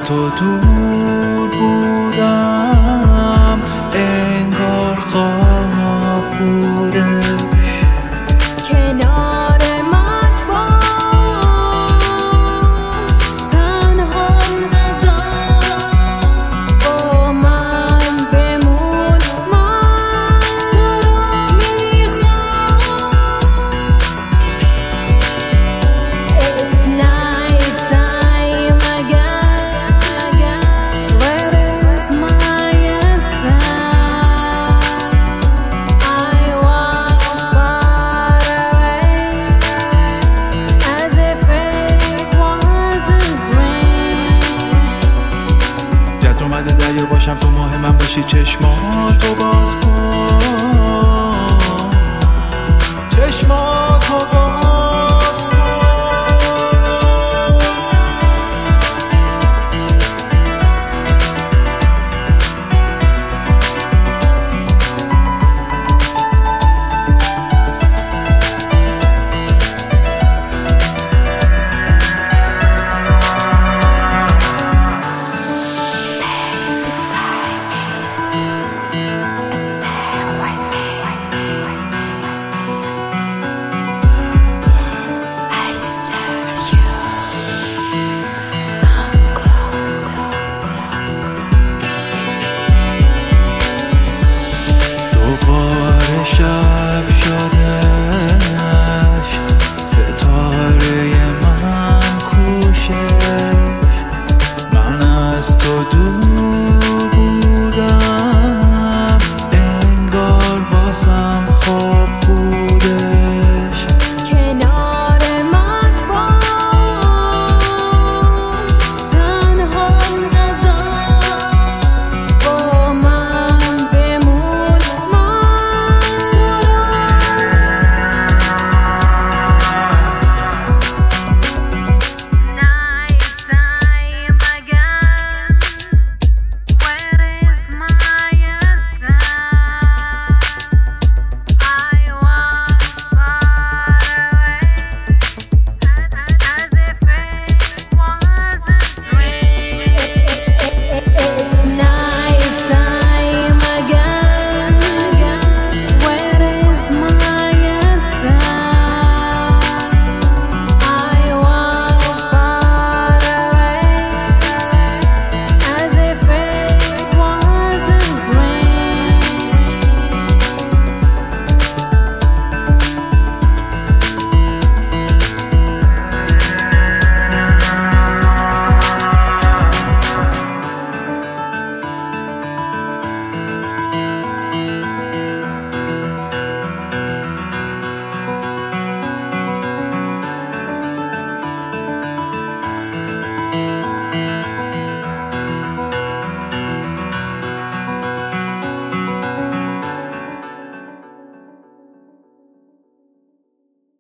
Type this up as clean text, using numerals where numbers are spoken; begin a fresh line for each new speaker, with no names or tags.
تو دور بودم انگار خواب بوده.
کنار من باش تنها نذار با من بمون من تو رو میخوام. It's night time again. Where is my answer? I was far away as if it was a dream.
جز اومده دریا باشم تو ماه من باشی چشماتو با